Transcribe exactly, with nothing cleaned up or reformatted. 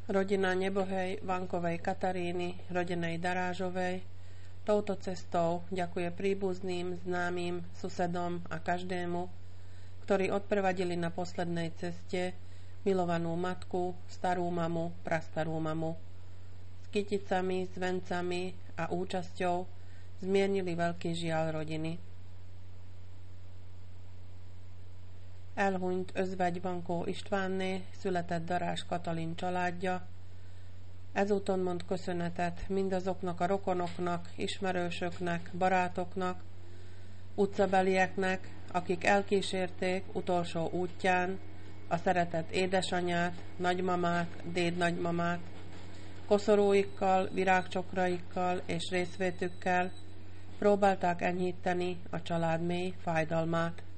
Rodina nebohej Vankovej Kataríny, rodinej Darážovej, touto cestou ďakuje príbuzným, známym, susedom a každému, ktorí odprevadili na poslednej ceste milovanú matku, starú mamu, prastarú mamu. S kyticami, s vencami a účasťou zmiernili veľký žiaľ rodiny. Elhunyt Özvegy-Vankó Istvánné született Darázs Katalin családja. Ezúton mond köszönetet mindazoknak a rokonoknak, ismerősöknek, barátoknak, utcabelieknek, akik elkísérték utolsó útján a szeretett édesanyát, nagymamát, dédnagymamát, koszorúikkal, virágcsokraikkal és részvétükkel próbálták enyhíteni a család mély fájdalmát.